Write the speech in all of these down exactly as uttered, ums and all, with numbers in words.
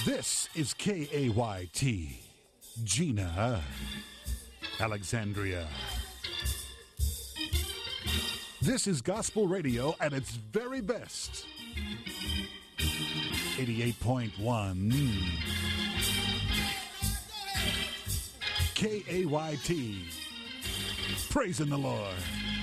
This is K A Y T, Gina, Alexandria. This is gospel radio at its very best. eighty-eight point one K A Y T, praising the Lord.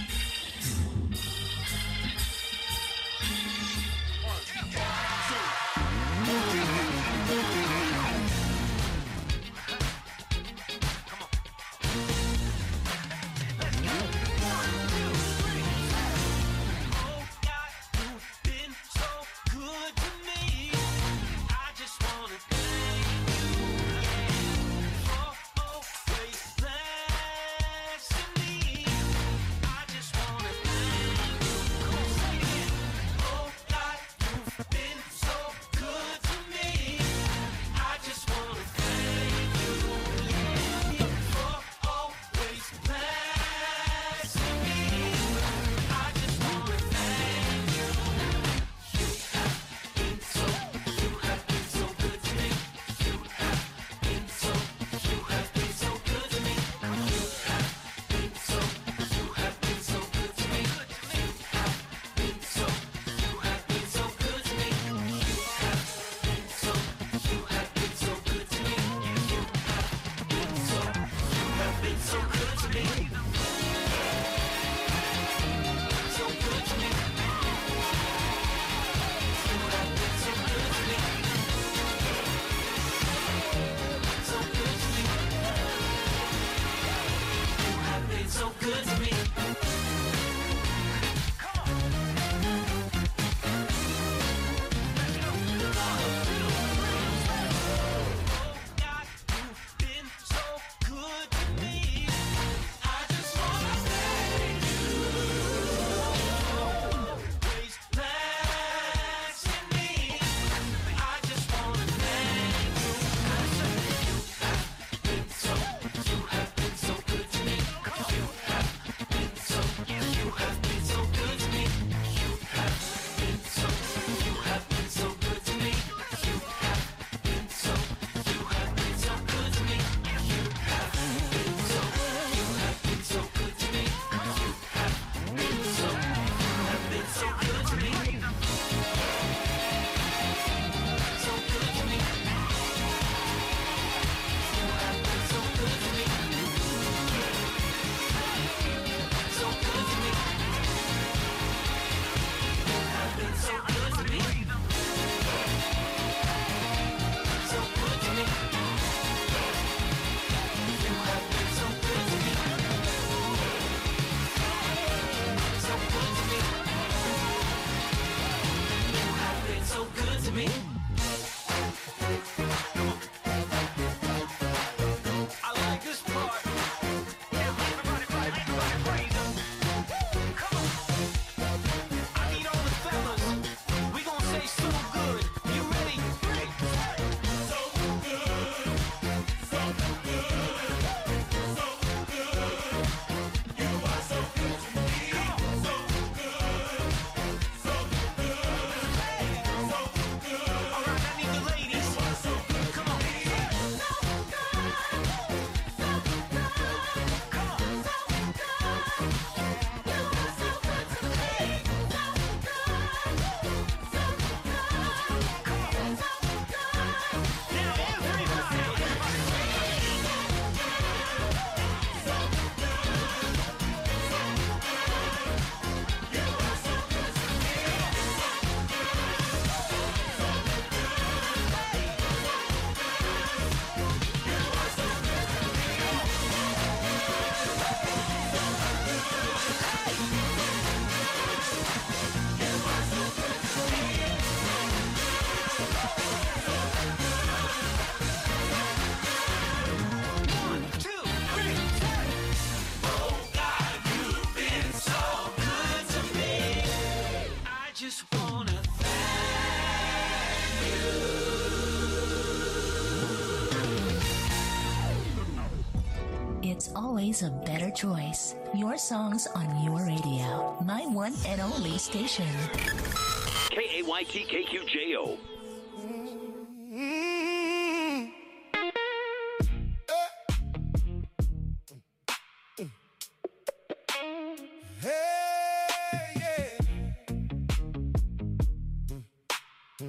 Always a better choice. Your songs on your radio. My one and only station. K A Y T K Q J O.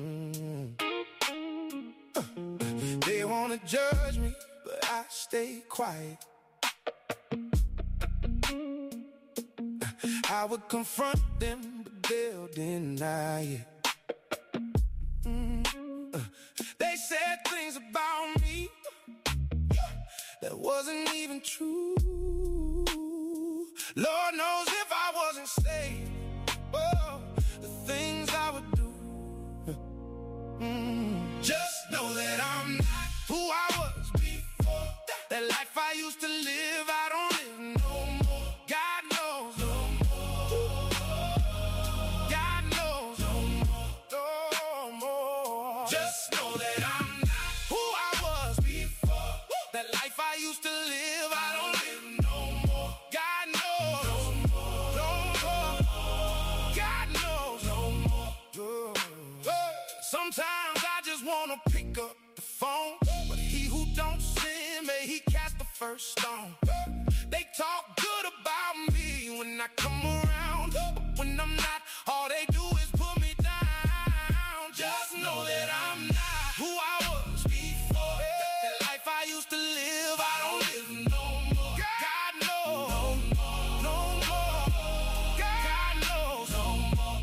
Mm. Uh, they wanna judge me, but I stay quiet. I would confront them, but they'll deny it. Mm. Uh, they said things about me that wasn't even true. Lord knows if I wasn't saved, oh, the things I would do. Mm. Just know that I'm not who I was before. That life I used to live, I don't live no more. God knows no more. God knows no more. No more. Just know that I'm not who I was before. That life I used to live, I don't live no more. God knows no more. No more. God knows no more. Sometimes I just wanna pick up the phone, but he who don't sin, may he cast the first stone. They talk good about me when I come around, but when I'm not, all they do is put me down. Just know that I'm not who I was before. The life I used to live, I don't live no more. God knows no more. No more. God knows no more.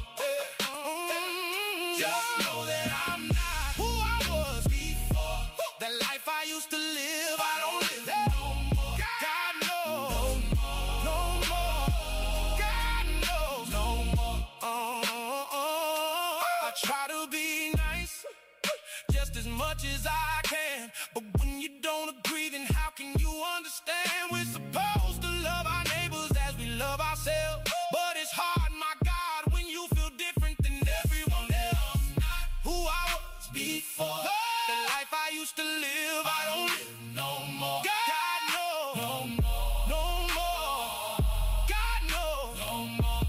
Just know that I'm not who I was before. The life I used to live, I don't live no more. God knows no more. God knows no more. Uh, I try to be nice just as much as I can, but when you don't agree, then how can you understand? We're supposed to love our neighbors as we love ourselves, but it's hard, my God, when you feel different than everyone else. Who I was before, the life I used to live, I don't live no more. God knows no more. No more. God knows no more.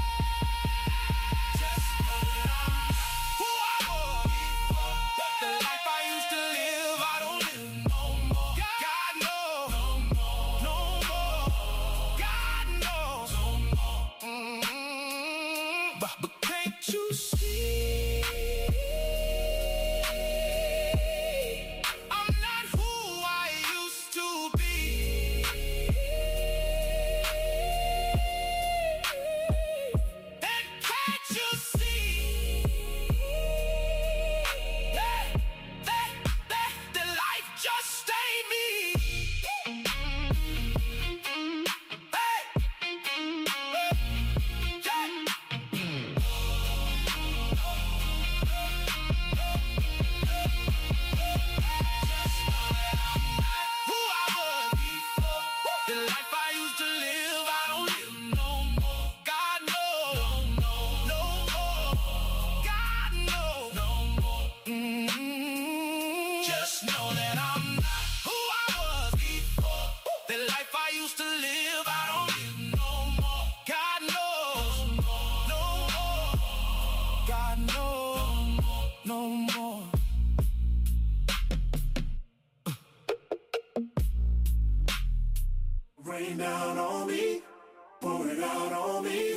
Just know that I'm who I was before. The life I used to live, I don't live no more. God knows no more. No more. God knows no more. Mm-hmm. But, but can't you see? I'm not who I used to be. And can't you see that, that, that, that life just ain't me? Hey! Yeah! Who I was before, the life I used to live, I don't live no more. God knows no more. God knows no more. Mm-hmm. Just know that I'm not who I was before. The life I used to live, I don't live no more. God knows no more. God knows no more. Rain down on me, pour it out on me.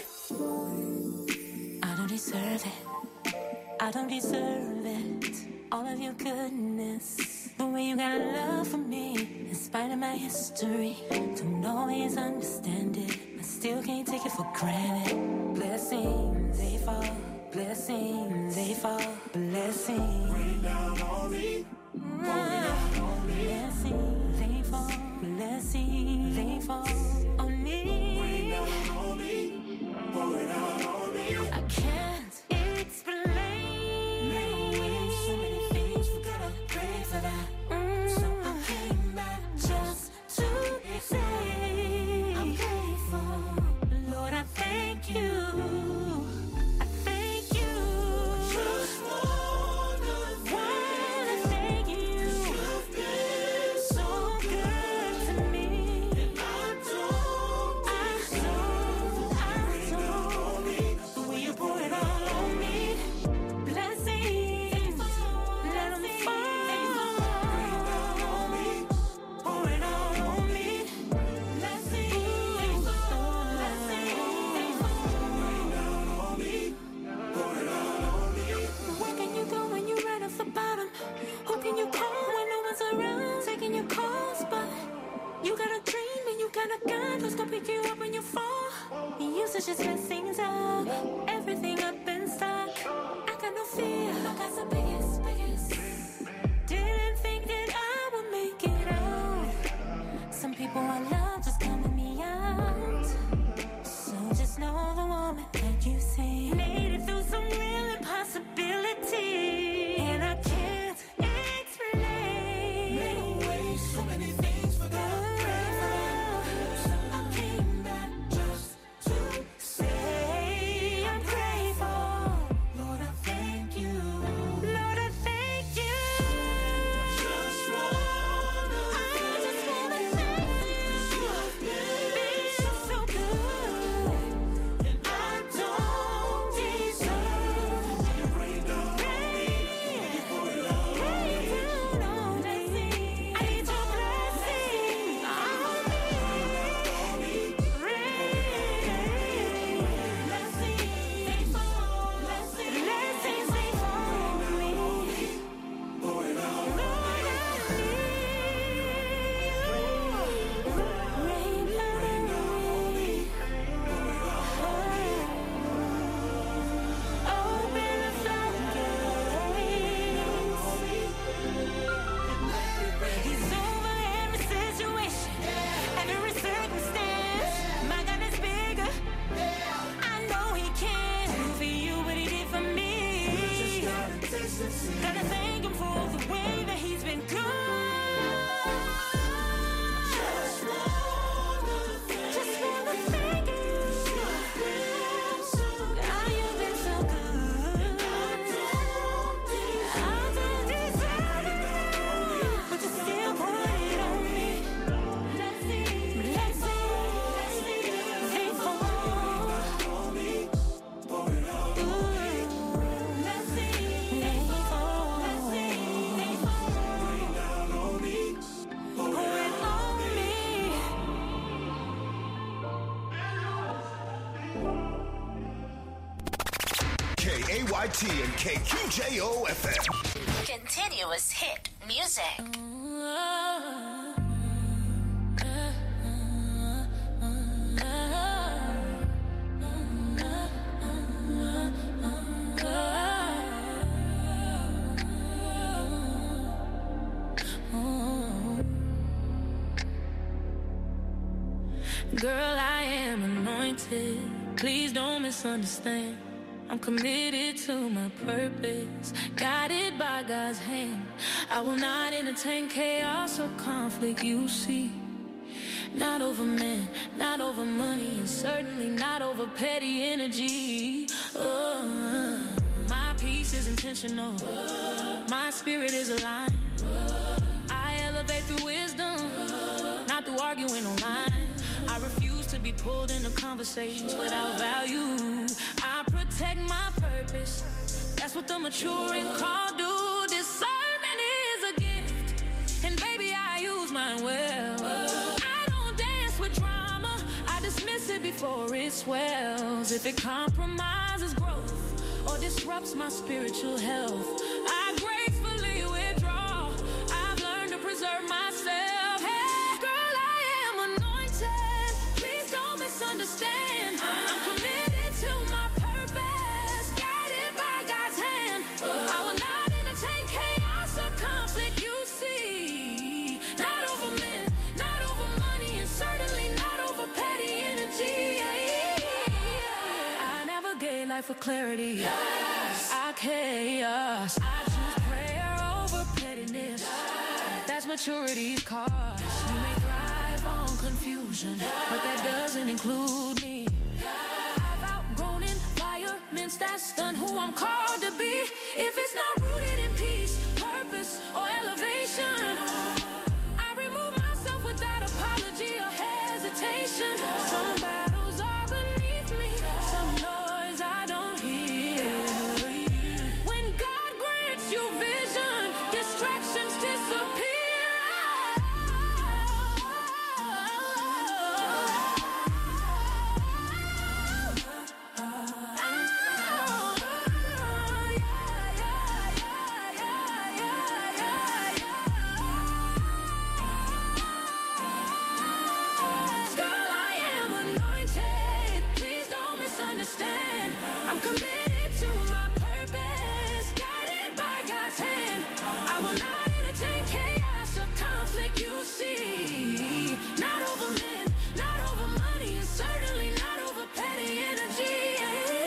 I don't deserve it. I don't deserve it. All of your goodness, the way you got love for me, in spite of my history. Don't always understand it, but still can't take it for granted. Blessings, they fall. Blessings, they fall. Blessings. Rain down on me, pour it out on me. Blessings, they fall. Blessings, they fall on me. Rain down on me, pour it out on me. I can't explain. So many things, we gotta pray for that. Mm. So I came back Just to say I'm grateful. Lord, I thank you. I thank you. Just wanna Wanna thank you. You've been So good to me. I T and K Q J O F M. Continuous hit music. Girl, I am anointed. Please don't misunderstand. I'm committed to my purpose, guided by God's hand. I will not entertain chaos or conflict, you see. Not over men, not over money, and certainly not over petty energy. Oh, my peace is intentional. My spirit is aligned. I elevate through wisdom, not through arguing online. I refuse to be pulled into conversations without value. I protect my purpose. That's what the mature and called do. Discernment is a gift, and baby, I use mine well. I don't dance with drama. I dismiss it before it swells. If it compromises growth or disrupts my spiritual health, I gracefully withdraw. I've learned to preserve myself. Hey, girl, I am anointed. Please don't misunderstand. I'm committed to my purpose, guided by God's hand. I will not entertain chaos or conflict, you see. Not over men, not over money, and certainly not over petty energy. I navigate life with clarity. Yes. I chaos. I choose prayer over pettiness. That's maturity's cost. You may thrive on confusion, but that doesn't include me. I've outgrown environments that stun who I'm called to be. If it's not rooted in peace, purpose, or elevation, I remove myself without apology or hesitation. Some battles are beneath me, some noise I don't hear. When God grants you vision, distractions disappear. I'm committed to my purpose, guided by God's hand. I will not entertain chaos or conflict, you see. Not over men, not over money, and certainly not over petty energy.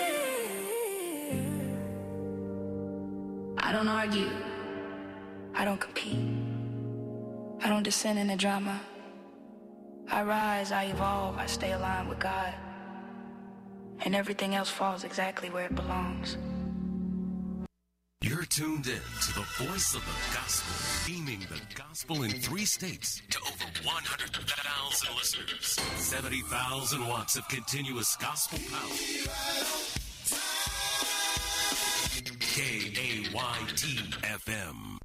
I don't argue. I don't compete. I don't descend into drama. I rise, I evolve, I stay aligned with God. And everything else falls exactly where it belongs. You're tuned in to the voice of the gospel, beaming the gospel in three states to over one hundred thousand listeners. seventy thousand watts of continuous gospel power. K A Y T F M.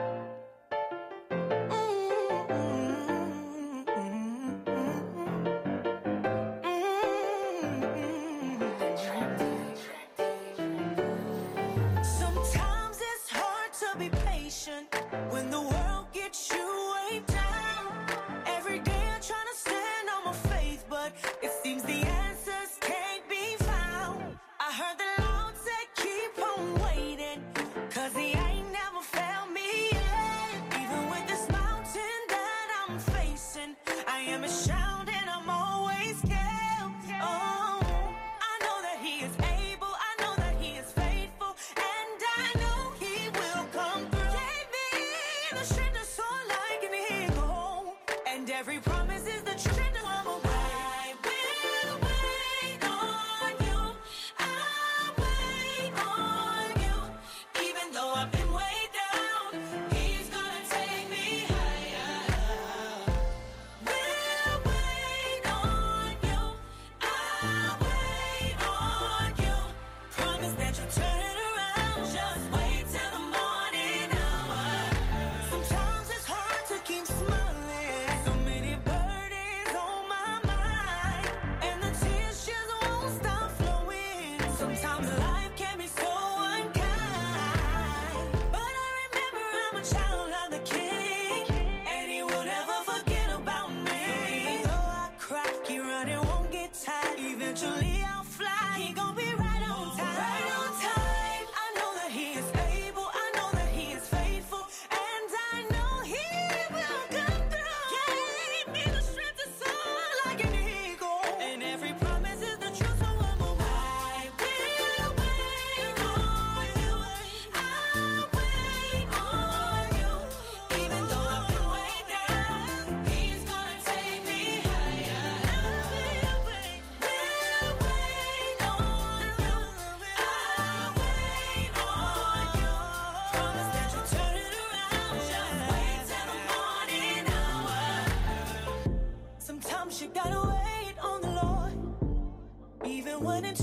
When the world gets you way down, every day I'm trying to stand on my faith, but it seems the answers can't be found. I heard the Lord say keep on waiting, cause he ain't never failed me yet. Even with this mountain that I'm facing, I am a shout and I'm always kept. Oh, I know that he is able, I know that he is faithful, and I know he will come through. The strength when it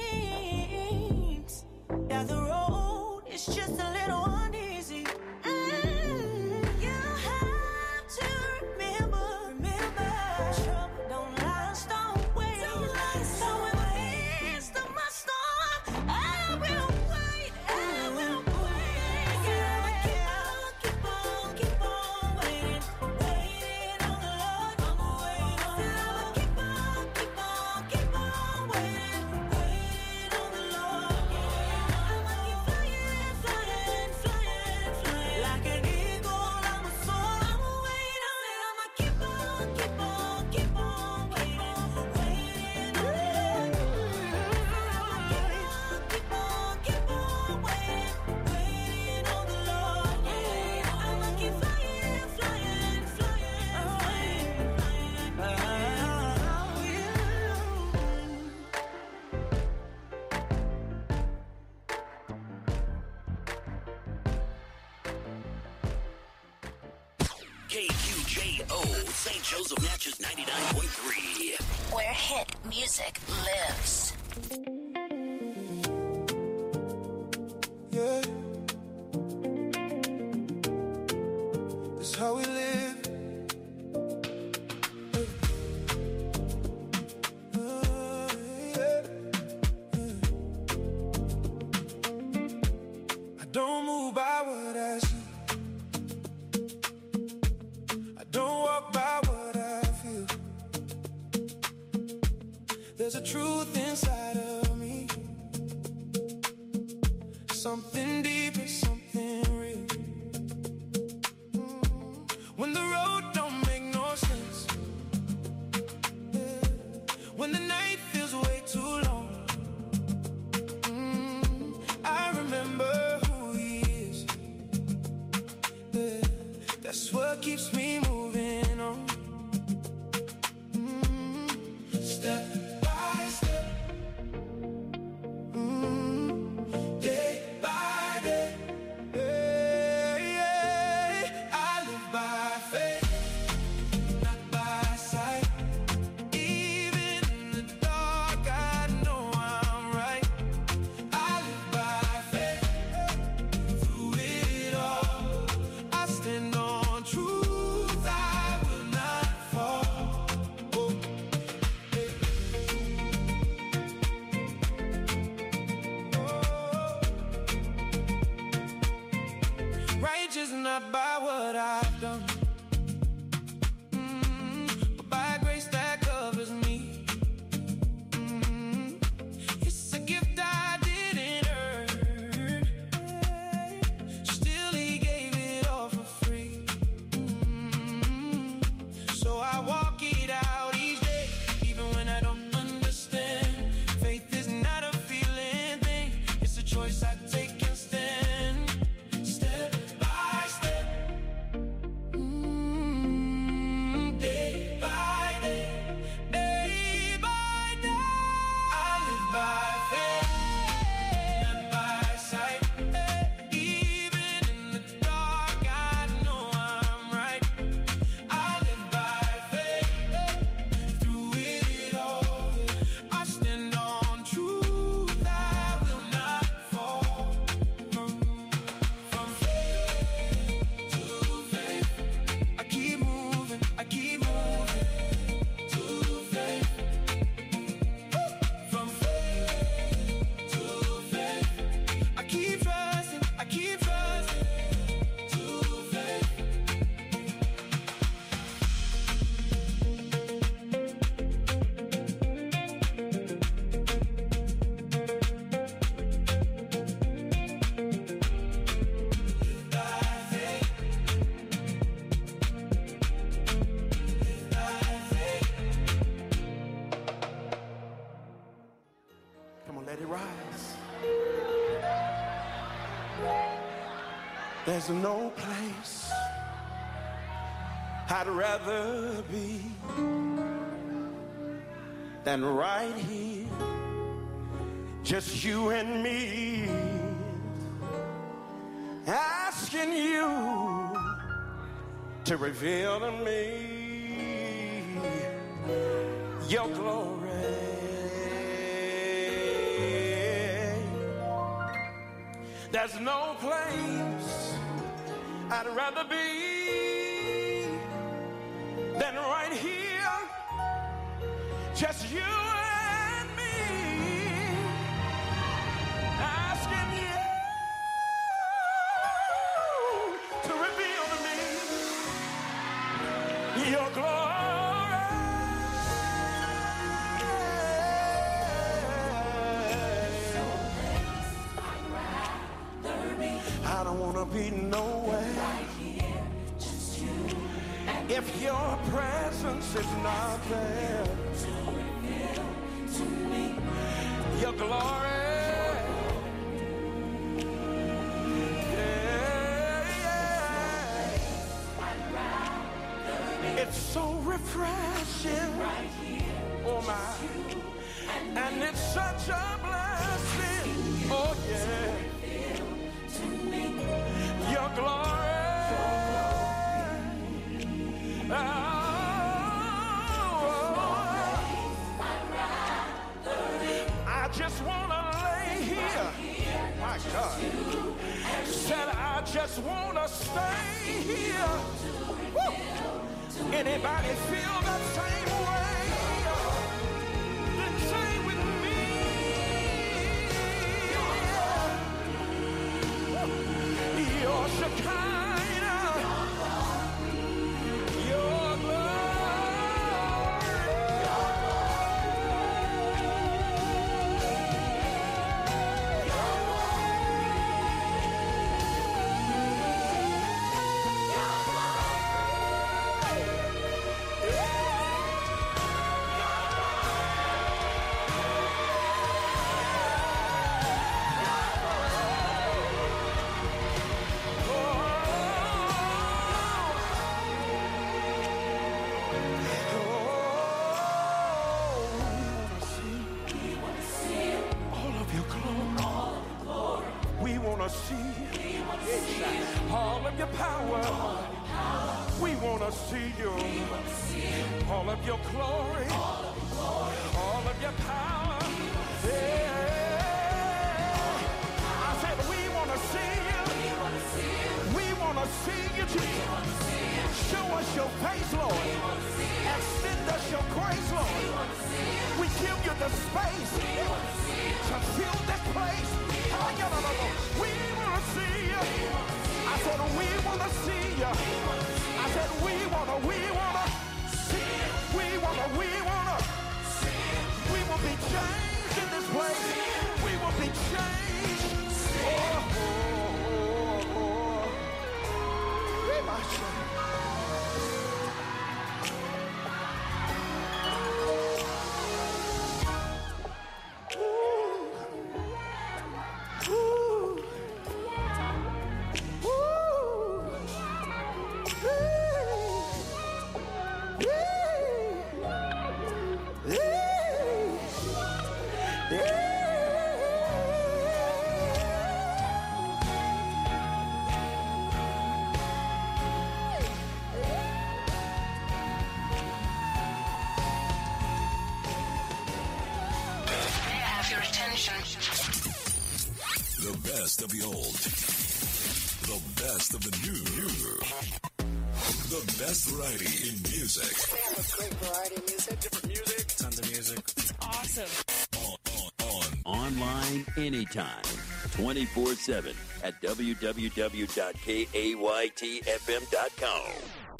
seems that the road is just a little uneasy. Mm, you have to remember, remember, trouble don't last always. Don't last so in the midst of my storm, I will wait, I will wait. Yeah, keep on, keep on, keep on waiting, waiting on the Lord. I'm waiting on the Lord. Keep on, keep on, keep on waiting, waiting on the Lord. I'ma keep flying, flying, flying, flying like an eagle. I'm a soar. I'ma wait on it. I'ma keep on, keep on, keep on waiting, waiting on the Lord. Keep on, keep on waiting, waiting on the Lord. I'ma keep flying, flying, flying, flying, flying. K Q J O, Saint Joseph Natchez ninety-nine point three. Where hit music lives. Yeah. That's how we live. Uh, yeah. I don't move by what I see. I don't walk by what I feel. There's a truth inside of me. Something deeper, something real. Mm. When the road don't make no sense. Yeah. When the night feels way too long. Mm. I remember who he is. Yeah. That's what keeps me moving on. Mm. Step by step. Mm. Day by day. Yeah, yeah. I live by faith, not by sight. Even in the dark, I know I'm right. I live by faith. Through it all, I stand on truth. I will not fall. Oh, hey. Oh. Righteous not by what I've done, mm, but by grace that covers me. Mm, it's a gift I didn't earn. Still, he gave it all for free. Mm, so I walk it out each day, even when I don't understand. Faith is not a feeling thing, it's a choice I take and stand. Step by step. Mm, day by day. Day by day. I live by faith, not by sight. Even in the dark, I know I'm right. I live by faith. Through it all, I stand on truth. I will not fall. From faith to faith, I keep moving, I keep moving to faith. From faith to faith, I keep trusting, I keep trusting to faith. Come on, let it rise. There's no place I'd rather be than right here, just you and me, asking you to reveal to me your glory. There's no place I'd rather be than right here, just you and me, asking you to reveal to me your glory. I don't want to be nowhere right here, just you and if your presence is not there to reveal to me your glory. Yeah, yeah. It's so refreshing right here, oh my, and, and it's such a blessing. Oh yeah. Your glory, oh, I just want to lay here, my God, said I just want to stay here. Woo. Anybody feel that same way? Then say with me, your Shekinah, your all of your power. We want to see you. All of your glory. All of your power. Yeah. I said we want to see you. We want to see you, Jesus. Show us your face, Lord. Extend us your grace, Lord. We give you the space to fill this place. We want to see you. I said we want to see you. I said we want to, we want to see you. We want to, we want to see you. We will be changed in this place. We will be changed. Oh, oh, oh, oh. Where my shame? The best of the old. The best of the new. The best variety in music. We have a great variety of music. Different music. Tons of music. It's awesome. On, on, on. Online anytime. twenty-four seven at w w w dot k a y t f m dot com.